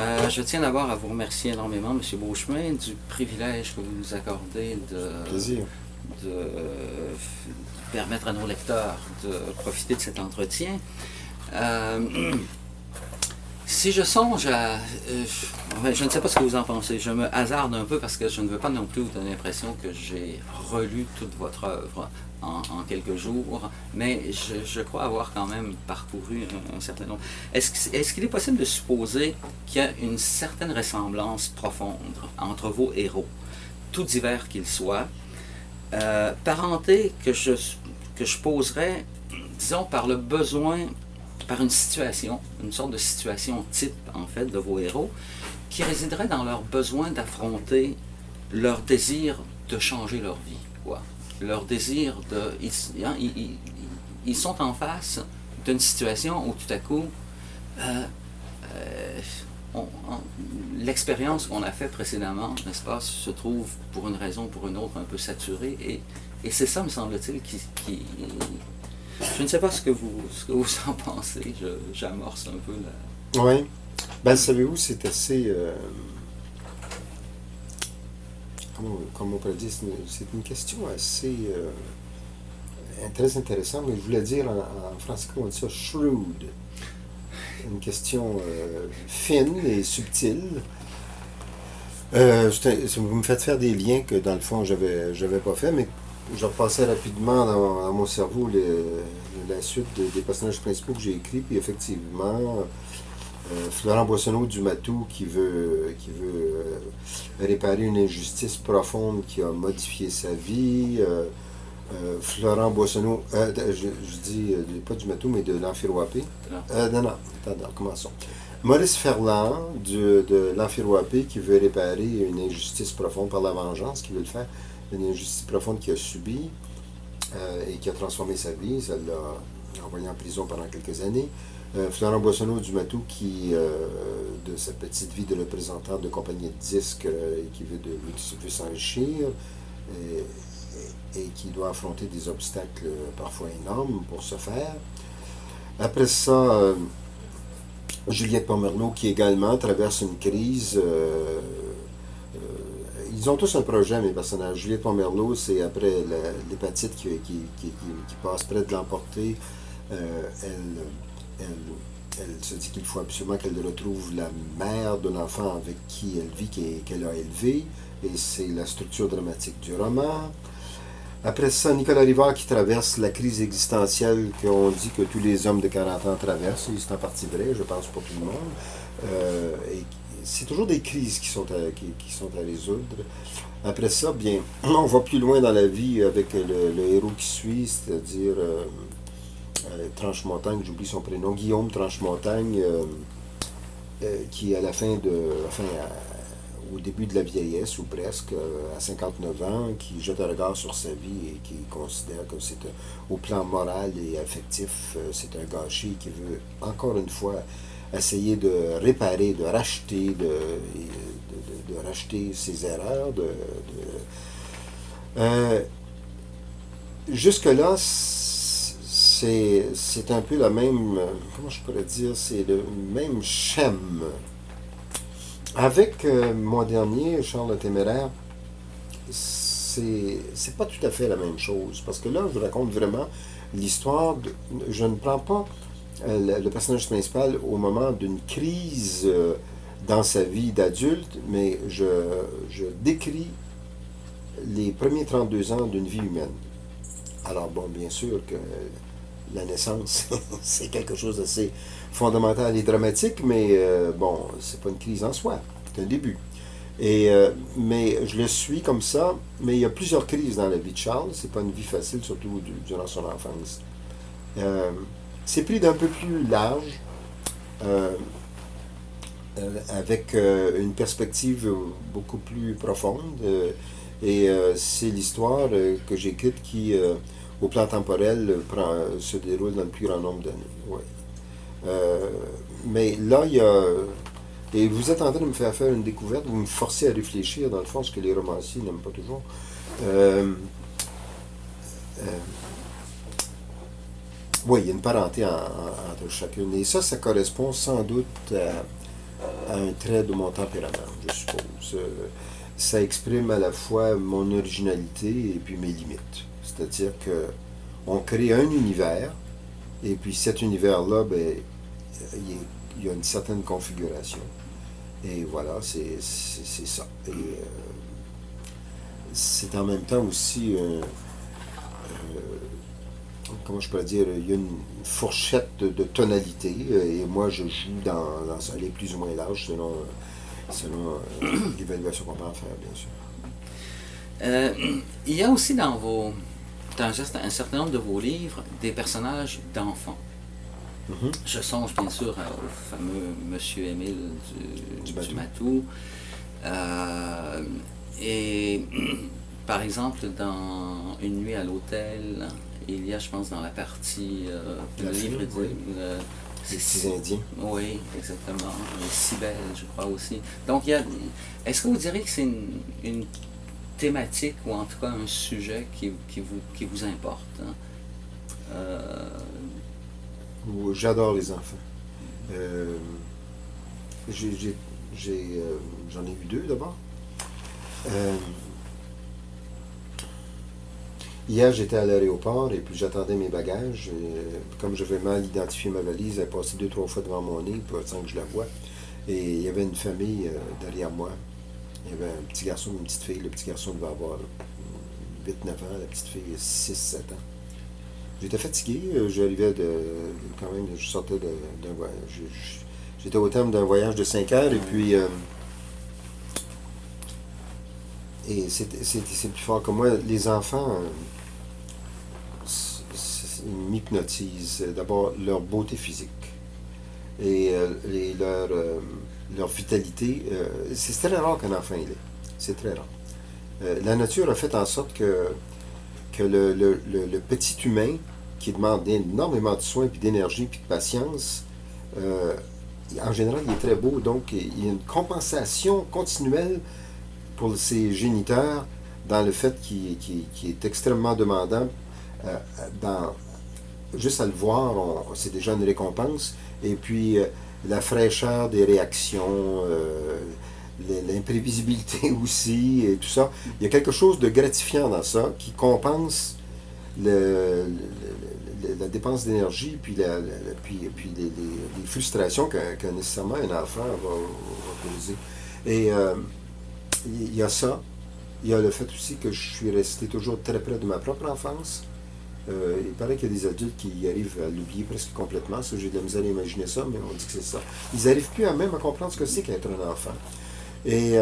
Je tiens d'abord à vous remercier énormément, M. Beauchemin, du privilège que vous nous accordez Plaisir. de permettre à nos lecteurs de profiter de cet entretien. Si je songe à... je ne sais pas ce que vous en pensez, je me hasarde un peu parce que je ne veux pas non plus vous donner l'impression que j'ai relu toute votre œuvre en quelques jours, mais je crois avoir quand même parcouru un certain nombre. Est-ce qu'il est possible de supposer qu'il y a une certaine ressemblance profonde entre vos héros, tout divers qu'ils soient, parenté que je poserais, disons, par le besoin, par une situation, une sorte de situation type, en fait, de vos héros, qui résiderait dans leur besoin d'affronter leur désir de changer leur vie, quoi. Leur désir de... Ils sont en face d'une situation où tout à coup, l'expérience qu'on a faite précédemment, n'est-ce pas, se trouve pour une raison ou pour une autre un peu saturée, et c'est ça, me semble-t-il, qui... Je ne sais pas ce que vous en pensez, j'amorce un peu la... Oui. Ben, savez-vous, c'est assez... comment on pourrait dire, c'est une question assez très intéressante, mais je voulais dire en français, comment on dit ça, shrewd. Une question fine et subtile. Vous me faites faire des liens que dans le fond j'avais pas fait, mais je repassais rapidement dans mon cerveau la suite des personnages principaux que j'ai écrits, puis effectivement, Florent Boissonneau du Matou qui veut réparer une injustice profonde qui a modifié sa vie. Florent Boissonneau, je dis pas du Matou, mais de l'Amphiroapé. Non, attends, commençons. Maurice Ferland de l'Amphiroapé qui veut réparer une injustice profonde par la vengeance, qui veut le faire, une injustice profonde qu'il a subie et qui a transformé sa vie, ça l'a envoyé en prison pendant quelques années. Florent Boissonneau du Matou qui, de sa petite vie de représentant de compagnie de disques qui veut s'enrichir et qui doit affronter des obstacles parfois énormes pour ce faire. Après ça, Juliette Pomerleau qui également traverse une crise. Ils ont tous un projet, mes personnages. Juliette Pomerleau, c'est après l'hépatite qui passe près de l'emporter. Elle se dit qu'il faut absolument qu'elle retrouve la mère d'un enfant avec qui elle vit, qu'elle a élevé. Et c'est la structure dramatique du roman. Après ça, Nicolas Rivard qui traverse la crise existentielle qu'on dit que tous les hommes de 40 ans traversent. Et c'est en partie vrai, je pense, pour tout le monde. Et c'est toujours des crises qui sont à résoudre. Après ça, bien, on va plus loin dans la vie avec le héros qui suit, c'est-à-dire Tranche-Montagne, j'oublie son prénom, Guillaume Tranche-Montagne, qui à la fin au début de la vieillesse, ou presque, à 59 ans, qui jette un regard sur sa vie et qui considère que c'est, au plan moral et affectif, c'est un gâchis, qui veut, encore une fois, essayer de réparer, de racheter, de racheter ses erreurs. Jusque-là, c'est un peu la même, comment je pourrais dire, c'est le même schème. Avec mon dernier, Charles le Téméraire, c'est pas tout à fait la même chose. Parce que là, je raconte vraiment l'histoire. Je ne prends pas le personnage principal au moment d'une crise dans sa vie d'adulte, mais je décris les premiers 32 ans d'une vie humaine. Alors bon, bien sûr que la naissance, c'est quelque chose d'assez fondamental et dramatique, mais bon, c'est pas une crise en soi, c'est un début. Mais je le suis comme ça, mais il y a plusieurs crises dans la vie de Charles, c'est pas une vie facile, surtout durant son enfance. C'est pris d'un peu plus large, avec une perspective beaucoup plus profonde, et c'est l'histoire que j'ai écrite qui, au plan temporel, se déroule dans le plus grand nombre d'années. Ouais. Mais là, il y a... Et vous êtes en train de me faire une découverte, vous me forcez à réfléchir, dans le fond, ce que les romanciers n'aiment pas toujours. Oui, il y a une parenté entre chacune. Et ça correspond sans doute un trait de mon tempérament, je suppose. Ça exprime à la fois mon originalité et puis mes limites. C'est-à-dire que on crée un univers, et puis cet univers-là, ben, il y a une certaine configuration. Et voilà, c'est ça. Et c'est en même temps aussi, comment je pourrais dire, il y a une fourchette de tonalité, et moi je joue dans ça, elle est plus ou moins large selon l'évaluation qu'on peut en faire, bien sûr. Il y a aussi dans un certain nombre de vos livres des personnages d'enfants. Mhm. Je songe bien sûr au fameux Monsieur Émile du Matou. Et par exemple, dans Une nuit à l'hôtel, il y a, je pense, dans la partie La le livre, oui. c'est Les petits Indiens. Oui, exactement. Cybèle, je crois aussi. Donc, est-ce que vous diriez que c'est une thématique ou en tout cas un sujet qui vous importe? Hein? J'adore les enfants. J'en ai eu deux d'abord. Hier, j'étais à l'aéroport et puis j'attendais mes bagages. Comme j'avais mal identifié ma valise, elle passait 2-3 fois devant mon nez sans que je la voie. Et il y avait une famille derrière moi. Il y avait un petit garçon, une petite fille. Le petit garçon devait avoir 8-9 ans, la petite fille 6-7 ans. J'étais fatigué, j'arrivais quand même, je sortais d'un voyage. J'étais au terme d'un voyage de 5 heures et puis et c'est plus fort que moi. Les enfants, ils m'hypnotisent. D'abord, leur beauté physique et leur vitalité. C'est très rare qu'un enfant il est. C'est très rare. La nature a fait en sorte que le petit humain qui demande énormément de soins, puis d'énergie, puis de patience, en général, il est très beau. Donc, il y a une compensation continuelle pour ses géniteurs dans le fait qu'il est extrêmement demandant. Juste à le voir, c'est déjà une récompense. Et puis, la fraîcheur des réactions, l'imprévisibilité aussi, et tout ça. Il y a quelque chose de gratifiant dans ça qui compense la dépense d'énergie puis les frustrations que nécessairement un enfant va poser. Et il y a ça. Il y a le fait aussi que je suis resté toujours très près de ma propre enfance. Il paraît qu'il y a des adultes qui arrivent à l'oublier presque complètement. Ça, j'ai de la misère à imaginer ça, mais on dit que c'est ça. Ils n'arrivent plus même à comprendre ce que c'est qu'être un enfant. Et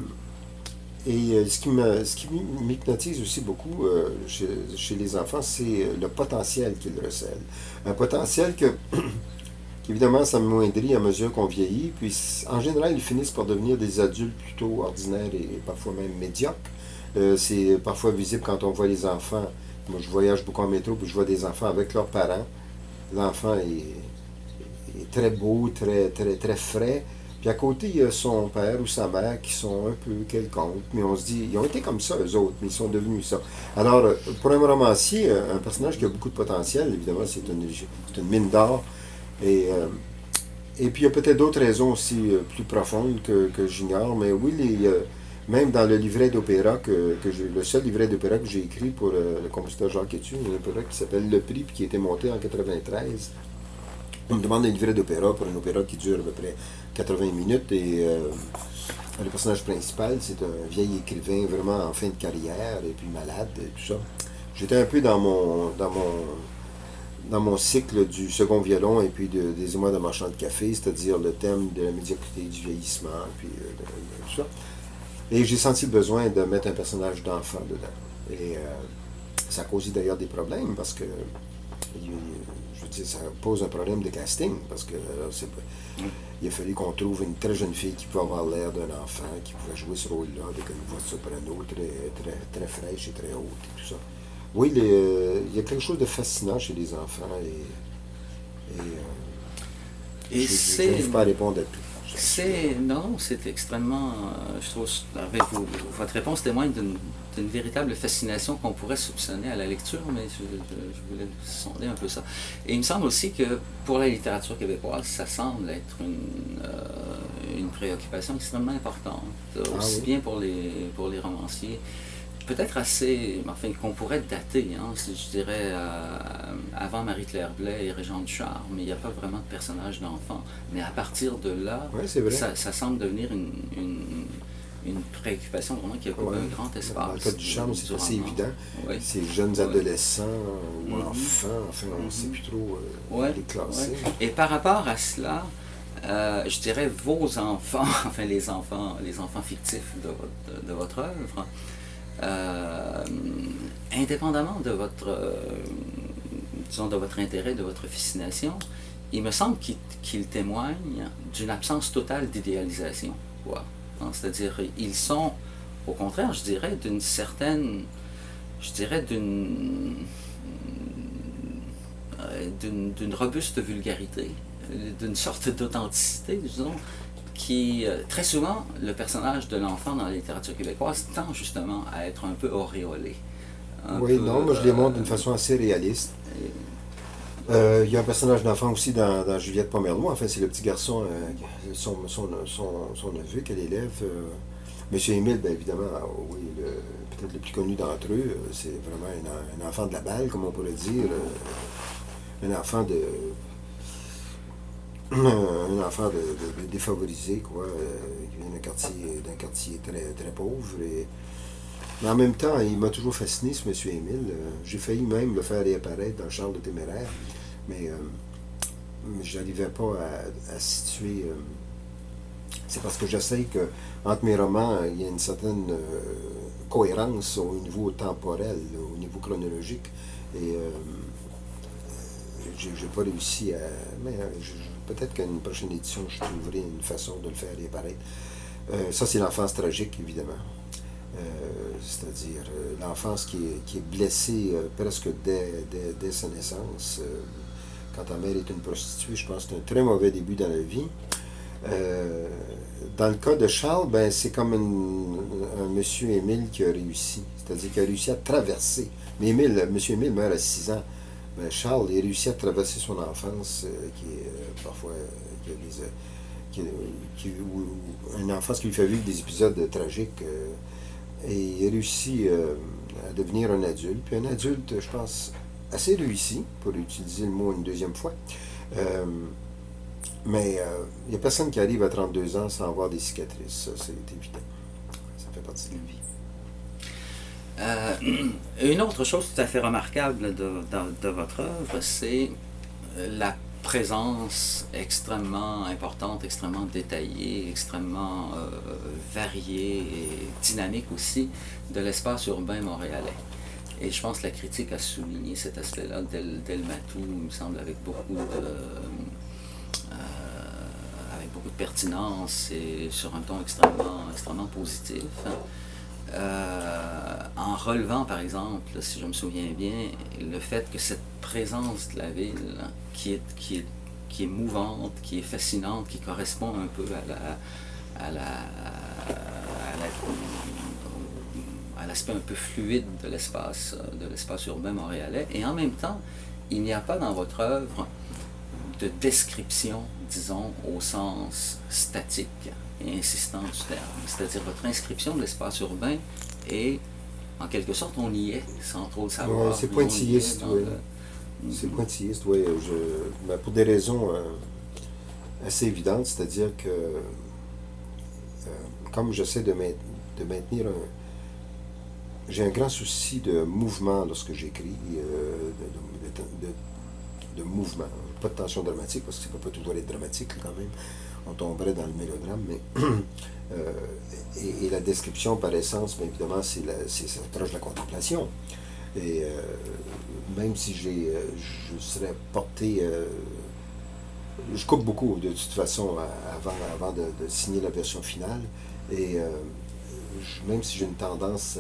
ce qui m'hypnotise aussi beaucoup chez les enfants, c'est le potentiel qu'ils recèlent. Un potentiel qu'évidemment s'amoindrit à mesure qu'on vieillit, puis en général, ils finissent par devenir des adultes plutôt ordinaires et parfois même médiocres. C'est parfois visible quand on voit les enfants. Moi, je voyage beaucoup en métro, puis je vois des enfants avec leurs parents. L'enfant est très beau, très, très, très frais. Puis à côté, il y a son père ou sa mère qui sont un peu quelconques, mais on se dit, ils ont été comme ça, eux autres, mais ils sont devenus ça. Alors, pour un romancier, un personnage qui a beaucoup de potentiel, évidemment, c'est une mine d'or. Et puis, il y a peut-être d'autres raisons aussi plus profondes que j'ignore, mais oui, même dans le livret d'opéra, le seul livret d'opéra que j'ai écrit pour le compositeur Jacques Etieux, un opéra qui s'appelle Le Prix, puis qui a été monté en 93. On me demande un livret d'opéra pour un opéra qui dure à peu près 80 minutes et le personnage principal, c'est un vieil écrivain vraiment en fin de carrière et puis malade et tout ça. J'étais un peu dans mon cycle du second violon et puis des émois de marchand de café, c'est-à-dire le thème de la médiocrité, du vieillissement, puis tout ça. Et j'ai senti le besoin de mettre un personnage d'enfant dedans. Et ça a causé d'ailleurs des problèmes parce que je veux dire, ça pose un problème de casting parce que il a fallu qu'on trouve une très jeune fille qui pouvait avoir l'air d'un enfant, qui pouvait jouer ce rôle-là avec une voix de soprano très, très, très fraîche et très haute et tout ça. Oui, il y a quelque chose de fascinant chez les enfants et je n'arrive pas à répondre à tout. Non, c'est extrêmement, je trouve, avec votre réponse témoigne d'une véritable fascination qu'on pourrait soupçonner à la lecture, mais je voulais sonder un peu ça. Et il me semble aussi que pour la littérature québécoise, ça semble être une préoccupation extrêmement importante, aussi oui. bien pour les romanciers, peut-être assez, enfin, qu'on pourrait dater, hein, je dirais, avant Marie-Claire Blais et Régent Duchard, mais il n'y a pas vraiment de personnage d'enfant. Mais à partir de là, Ouais, c'est vrai. ça semble devenir une préoccupation vraiment qui occupe Ouais. un grand espace. Dans le cas du charme, c'est assez roman. évident. Oui. Ces jeunes adolescents ou Mhm. enfants, enfin, on ne sait plus trop Ouais, les classer. ouais. Et par rapport à cela, je dirais vos enfants, enfin les enfants fictifs de votre œuvre, indépendamment de disons, de votre intérêt, de votre fascination, il me semble qu'ils témoignent d'une absence totale d'idéalisation. Ouais. Hein, c'est-à-dire, ils sont, au contraire, je dirais, d'une robuste vulgarité, d'une sorte d'authenticité, disons, qui, très souvent, le personnage de l'enfant dans la littérature québécoise tend justement à être un peu auréolé. Oui, non, moi je les montre d'une façon assez réaliste. Il y a un personnage d'enfant aussi dans Juliette Pomerleau. Enfin, c'est le petit garçon, son neveu qu'elle élève. Monsieur Émile, bien évidemment, oui, peut-être le plus connu d'entre eux. C'est vraiment un enfant de la balle, comme on pourrait dire. Un enfant de. Un enfant de défavorisé, quoi, qui vient d'un quartier très, très pauvre. Mais en même temps, il m'a toujours fasciné, ce monsieur Émile. J'ai failli même le faire réapparaître dans Charles le Téméraire, mais je n'arrivais pas à situer. C'est parce que j'essaie que, entre mes romans, il y a une certaine cohérence au niveau temporel, au niveau chronologique. Et j'ai pas réussi à. Mais peut-être qu'à une prochaine édition, je trouverai une façon de le faire réapparaître. Ça, c'est l'enfance tragique, évidemment. C'est-à-dire l'enfance qui est blessée presque dès sa naissance. Quand ta mère est une prostituée, je pense que c'est un très mauvais début dans la vie. Dans le cas de Charles, ben, c'est comme un monsieur Émile qui a réussi. C'est-à-dire qu'il a réussi à traverser. Mais monsieur Émile meurt à 6 ans. Ben, Charles, il a réussi à traverser son enfance, qui est parfois. Une enfance qui lui fait vivre des épisodes tragiques. Et il a réussi à devenir un adulte. Puis un adulte, je pense, assez réussi, pour utiliser le mot une deuxième fois. Mais il n'y a personne qui arrive à 32 ans sans avoir des cicatrices. Ça, c'est évident. Ça fait partie de la vie. Une autre chose tout à fait remarquable de votre œuvre, c'est la présence extrêmement importante, extrêmement détaillée, extrêmement variée et dynamique aussi de l'espace urbain montréalais. Et je pense que la critique a souligné cet aspect-là d'El Matou, il me semble, avec beaucoup de pertinence et sur un ton extrêmement positif. En relevant, par exemple, si je me souviens bien, le fait que cette présence de la ville qui est mouvante, qui est fascinante, qui correspond un peu à l'aspect un peu fluide de l'espace urbain montréalais. Et en même temps, il n'y a pas dans votre œuvre de description, disons, au sens statique et insistant du terme. C'est-à-dire votre inscription de l'espace urbain est, en quelque sorte, on y est, sans trop le savoir. Ouais, c'est pointilliste, oui. C'est pointilliste, oui. Ben, pour des raisons assez évidentes, c'est-à-dire que comme j'essaie de maintenir j'ai un grand souci de mouvement lorsque j'écris, de mouvement. Pas de tension dramatique, parce que ça ne peut pas toujours être dramatique quand même. On tomberait dans le mélodrame, mais et la description par essence, bien évidemment, ça proche de la contemplation. Et même si je serais porté, je coupe beaucoup de toute façon avant de signer la version finale, et même si j'ai une tendance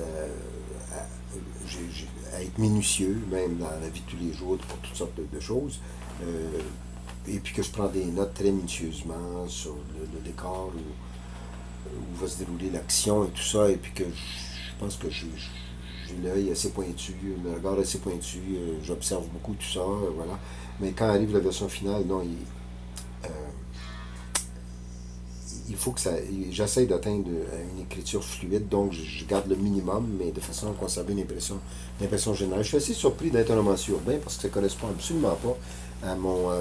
à être minutieux, même dans la vie de tous les jours, pour toutes sortes de choses, et puis que je prends des notes très minutieusement sur le décor où va se dérouler l'action et tout ça, et puis que je pense que j'ai l'œil assez pointu, le regard assez pointu, j'observe beaucoup tout ça, voilà. Mais quand arrive la version finale, non, il il faut que ça. J'essaie d'atteindre une écriture fluide, donc je garde le minimum, mais de façon à conserver l'impression générale. Je suis assez surpris d'être un romancier urbain parce que ça ne correspond absolument pas à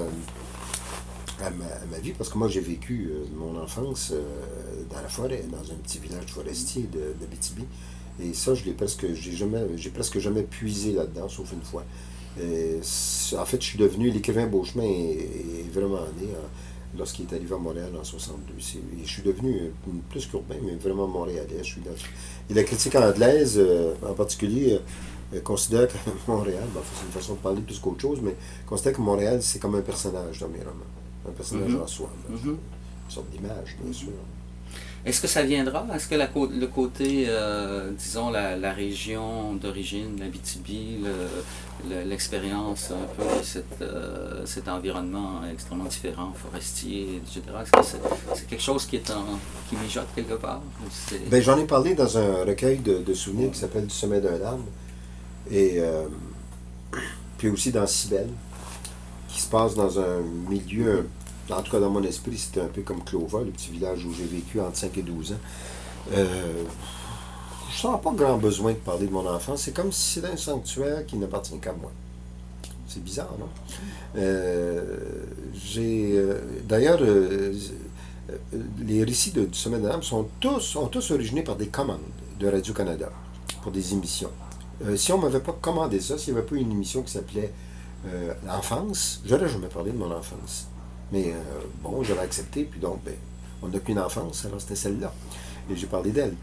ma vie, parce que moi j'ai vécu mon enfance dans la forêt, dans un petit village forestier d'Abitibi. Et ça, j'ai presque jamais puisé là-dedans, sauf une fois. En fait, je suis devenu l'écrivain Beauchemin est vraiment né lorsqu'il est arrivé à Montréal en 62. Je suis devenu plus qu'urbain, mais vraiment montréalais. Et la critique anglaise, en particulier, considère que Montréal, c'est une façon de parler plus qu'autre chose, mais considère que Montréal, c'est comme un personnage dans mes romans. Un personnage en soi. Une sorte d'image, bien sûr. Est-ce que ça viendra? Est-ce que le côté, disons, la région d'origine, l'Abitibi, l'expérience un peu de cet environnement extrêmement différent, forestier, etc., est-ce que c'est quelque chose qui mijote quelque part? Ben, j'en ai parlé dans un recueil de souvenirs qui s'appelle Du sommet d'un arbre. Et puis aussi dans Cybèle, qui se passe dans un milieu, en tout cas dans mon esprit, c'était un peu comme Clova, le petit village où j'ai vécu entre 5 et 12 ans. Je sens pas grand besoin de parler de mon enfance. C'est comme si c'était un sanctuaire qui n'appartient qu'à moi. C'est bizarre, non? D'ailleurs, les récits du Sommet de l'âme ont tous originés par des commandes de Radio-Canada pour des émissions. Si on ne m'avait pas commandé ça, s'il n'y avait pas une émission qui s'appelait L'enfance, j'aurais jamais parlé de mon enfance. Mais bon, j'avais accepté, puis donc, ben, on n'a qu'une enfance, alors c'était celle-là. Et j'ai parlé d'elle.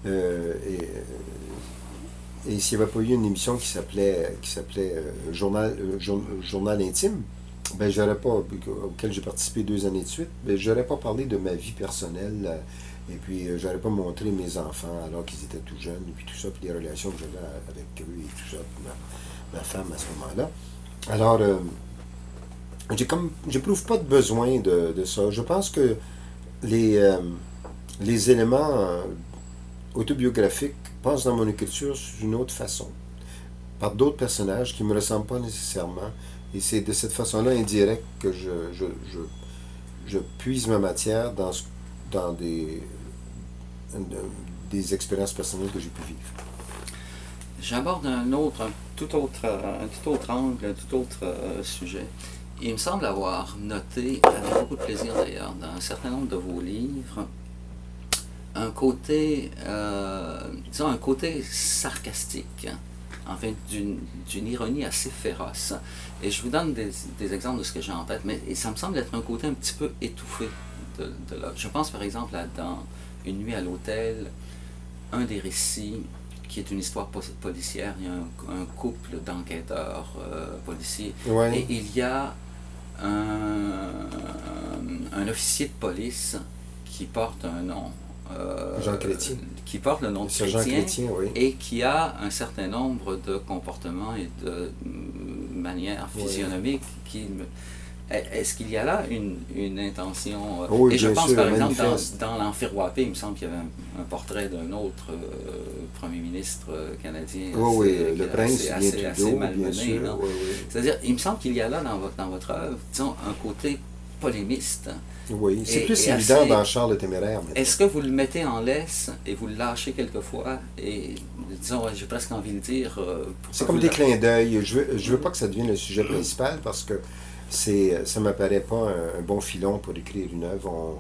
Et s'il n'y avait pas eu une émission qui s'appelait Journal intime, ben auquel j'ai participé 2 années de suite, ben j'aurais pas parlé de ma vie personnelle, et puis j'aurais pas montré mes enfants alors qu'ils étaient tout jeunes, et puis tout ça, puis les relations que j'avais avec eux, et tout ça, puis ma femme à ce moment-là. Alors, j'éprouve pas de besoin de ça. Je pense que les éléments autobiographiques passent dans mon écriture d'une autre façon, par d'autres personnages qui ne me ressemblent pas nécessairement. Et c'est de cette façon-là indirecte que je puise ma matière dans des expériences personnelles que j'ai pu vivre. J'aborde un tout autre angle, un tout autre sujet. Il me semble avoir noté, avec beaucoup de plaisir d'ailleurs, dans un certain nombre de vos livres, un côté sarcastique, enfin d'une ironie assez féroce. Et je vous donne des exemples de ce que j'ai en tête, mais ça me semble être un côté un petit peu étouffé de l'autre. Je pense par exemple dans Une nuit à l'hôtel, un des récits qui est une histoire policière. Il y a un couple d'enquêteurs policiers. Ouais. Et il y a un officier de police qui porte un nom. Jean Chrétien. Qui porte le nom de Chrétien, oui. Et qui a un certain nombre de comportements et de manières physionomiques qui... Est-ce qu'il y a là une intention? Oui, et je pense sûr, par exemple dans l'Enfer-Wapé, il me semble qu'il y avait un portrait d'un autre premier ministre canadien le prince assez malmené. C'est-à-dire, il me semble qu'il y a là dans votre œuvre, disons, un côté polémiste. Oui, c'est plus évident dans Charles le Téméraire. Est-ce que vous le mettez en laisse et vous le lâchez quelquefois? Et disons, j'ai presque envie de dire... c'est comme des clins d'œil. Je veux pas que ça devienne le sujet principal parce que ça m'apparaît pas un bon filon pour écrire une œuvre.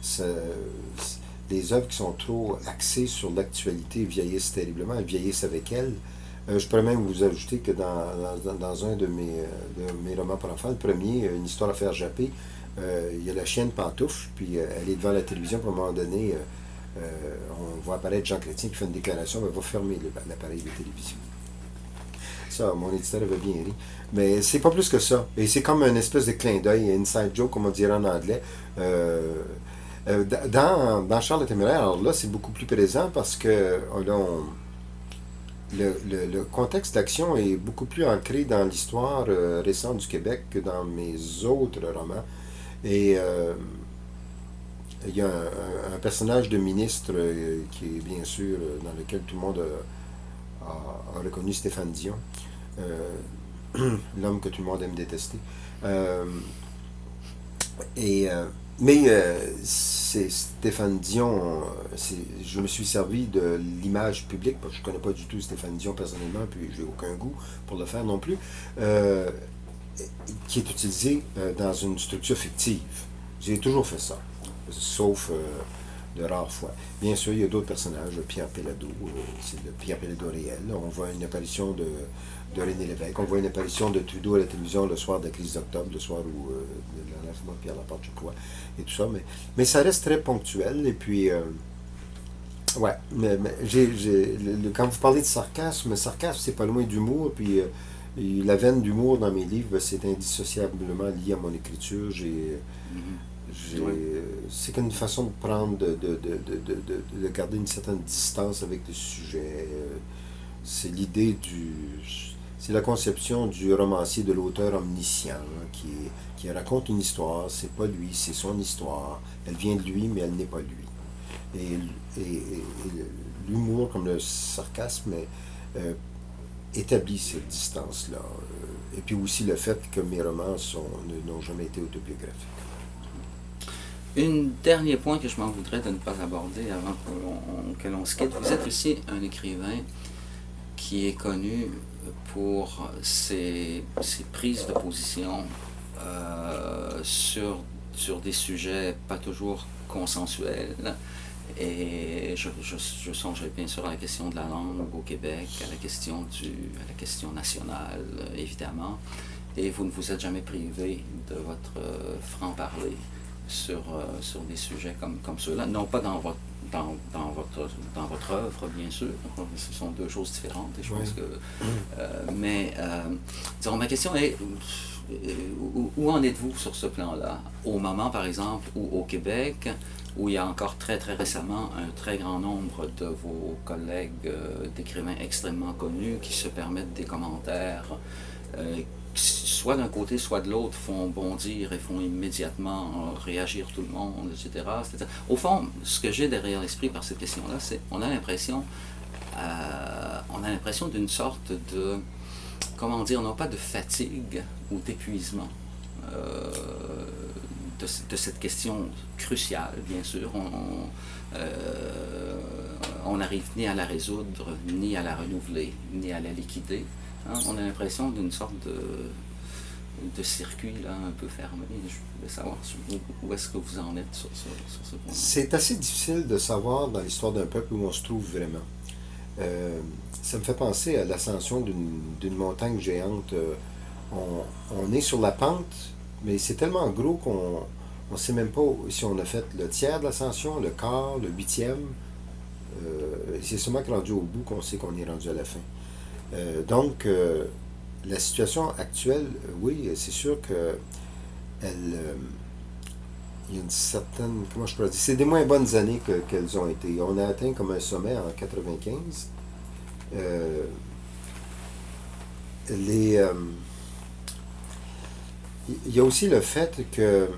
Les œuvres qui sont trop axées sur l'actualité vieillissent terriblement, elles vieillissent avec elles. Je pourrais même vous ajouter que dans un de mes romans pour enfants, le premier, Une histoire à faire japper, il y a la chienne Pantoufle, puis elle est devant la télévision, puis à un moment donné, on voit apparaître Jean Chrétien qui fait une déclaration, mais va fermer l'appareil de télévision. Ça, mon éditeur avait bien ri. Mais c'est pas plus que ça. Et c'est comme une espèce de clin d'œil, inside joke, comme on dirait en anglais. Dans Charles le Téméraire, alors là, c'est beaucoup plus présent parce que le contexte d'action est beaucoup plus ancré dans l'histoire récente du Québec que dans mes autres romans. Et il y a un personnage de ministre qui est bien sûr dans lequel tout le monde a reconnu Stéphane Dion, l'homme que tout le monde aime détester. Mais c'est Stéphane Dion, je me suis servi de l'image publique, parce que je ne connais pas du tout Stéphane Dion personnellement, puis j'ai aucun goût pour le faire non plus, qui est utilisé dans une structure fictive. J'ai toujours fait ça, sauf de rares fois. Bien sûr, il y a d'autres personnages, Pierre Péladeau, c'est le Pierre Péladeau réel. Là, on voit une apparition de René Lévesque, on voit une apparition de Trudeau à la télévision le soir de la crise d'octobre, le soir où l'enlèvement de Pierre Laporte, je crois, et tout ça. Mais ça reste très ponctuel, et puis... ouais, mais quand vous parlez de sarcasme, c'est pas loin d'humour, puis la veine d'humour dans mes livres, c'est indissociablement lié à mon écriture. Oui. C'est qu'une façon de prendre, de garder une certaine distance avec le sujet. C'est l'idée c'est la conception du romancier, de l'auteur omniscient, hein, qui raconte une histoire. C'est pas lui, c'est son histoire. Elle vient de lui, mais elle n'est pas lui. Et l'humour, comme le sarcasme, établit cette distance-là. Et puis aussi le fait que mes romans n'ont jamais été autobiographiques. Un dernier point que je m'en voudrais de ne pas aborder avant que l'on se quitte. Vous êtes aussi un écrivain qui est connu pour ses prises de position sur des sujets pas toujours consensuels. Et je songe bien sûr à la question de la langue au Québec, à la question nationale, évidemment. Et vous ne vous êtes jamais privé de votre franc-parler sur des sujets comme ceux-là. Non pas dans votre œuvre, bien sûr. Ce sont deux choses différentes. Et je pense que... disons, ma question est... Où en êtes-vous sur ce plan-là? Au moment, par exemple, où au Québec, où il y a encore très très récemment un très grand nombre de vos collègues d'écrivains extrêmement connus qui se permettent des commentaires soit d'un côté, soit de l'autre, font bondir et font immédiatement réagir tout le monde, etc. Au fond, ce que j'ai derrière l'esprit par cette question-là, c'est on a l'impression d'une sorte de, comment dire, non pas de fatigue ou d'épuisement de cette question cruciale, bien sûr. On n'arrive ni à la résoudre, ni à la renouveler, ni à la liquider. Hein? On a l'impression d'une sorte de circuit là, un peu fermé. Je voulais savoir où est-ce que vous en êtes sur ce point. C'est assez difficile de savoir dans l'histoire d'un peuple où on se trouve vraiment. Ça me fait penser à l'ascension d'une montagne géante. On est sur la pente, mais c'est tellement gros qu'on ne sait même pas si on a fait le tiers de l'ascension, le quart, le huitième. C'est seulement que rendu au bout qu'on sait qu'on est rendu à la fin. Donc, la situation actuelle, oui, c'est sûr que il y a une certaine, comment je pourrais dire, c'est des moins bonnes années qu'elles ont été. On a atteint comme un sommet en 95. Il y a aussi le fait que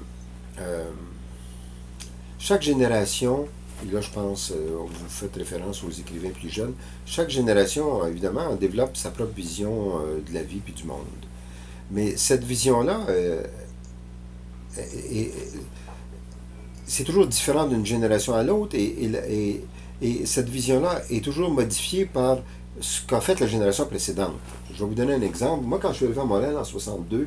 chaque génération, et là je pense, vous faites référence aux écrivains plus jeunes, chaque génération, évidemment, développe sa propre vision de la vie puis du monde. Mais cette vision-là, c'est toujours différent d'une génération à l'autre, et cette vision-là est toujours modifiée par ce qu'a fait la génération précédente. Je vais vous donner un exemple. Moi, quand je suis arrivé à Montréal en 62,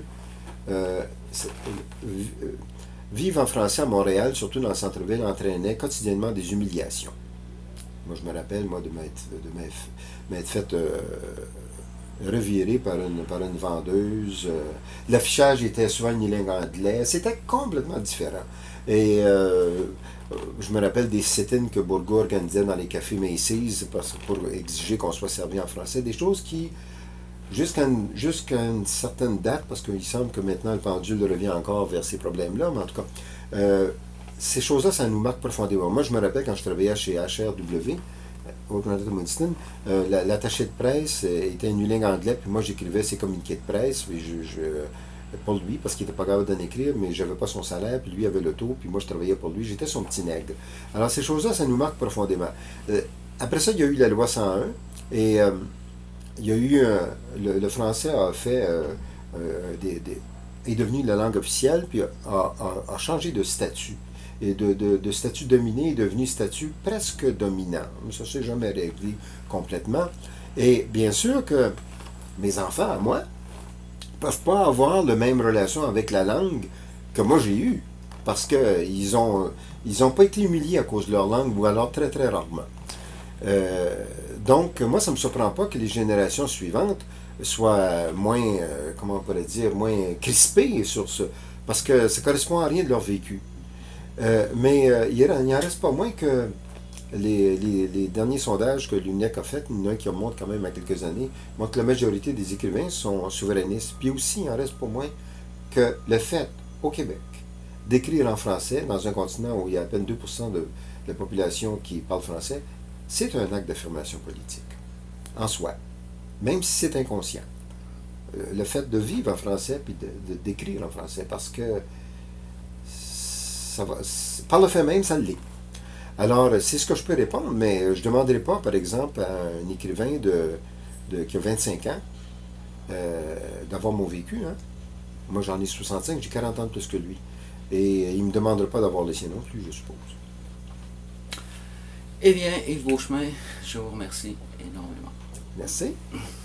vivre en français à Montréal, surtout dans le centre-ville, entraînait quotidiennement des humiliations. Moi, je me rappelle, de m'être fait revirer par une vendeuse. L'affichage était souvent unilingue anglais. C'était complètement différent. Et je me rappelle des sit-ins que Bourgault organisait dans les cafés Macy's pour exiger qu'on soit servi en français. Des choses qui, jusqu'à une certaine date, parce qu'il semble que maintenant le pendule revient encore vers ces problèmes-là, mais en tout cas, ces choses-là, ça nous marque profondément. Moi, je me rappelle quand je travaillais chez HRW, au Canada de Winston, l'attaché de presse était unilingue anglais, puis moi j'écrivais ses communiqués de presse, puis pour lui, parce qu'il n'était pas capable d'en écrire, mais je n'avais pas son salaire, puis lui avait l'auto, puis moi je travaillais pour lui, j'étais son petit nègre. Alors ces choses-là, ça nous marque profondément. Après ça, il y a eu la loi 101, et il y a eu le français a fait est devenu la langue officielle, puis a changé de statut. et de statut dominé est devenu statut presque dominant. Ça ne s'est jamais réglé complètement. Et bien sûr que mes enfants, à moi, ne peuvent pas avoir la même relation avec la langue que moi j'ai eue, parce qu'ils ont pas été humiliés à cause de leur langue, ou alors très très rarement. Donc, moi, ça ne me surprend pas que les générations suivantes soient moins, comment on pourrait dire, moins crispées sur ce, parce que ça ne correspond à rien de leur vécu. Mais il n'en reste pas moins que les derniers sondages que l'UNEC a fait, il y en a qui remontent quand même à quelques années, montrent que la majorité des écrivains sont souverainistes. Puis aussi, il n'en reste pas moins que le fait, au Québec, d'écrire en français dans un continent où il y a à peine 2% de la population qui parle français, c'est un acte d'affirmation politique, en soi, même si c'est inconscient. Le fait de vivre en français puis d'écrire en français, parce que ça va, par le fait même, ça l'est. Alors, c'est ce que je peux répondre, mais je ne demanderai pas, par exemple, à un écrivain qui a 25 ans d'avoir mon vécu. Hein. Moi, j'en ai 65, j'ai 40 ans de plus que lui. Et il ne me demandera pas d'avoir le sien non plus, je suppose. Eh bien, Yves Beauchemin, je vous remercie énormément. Merci.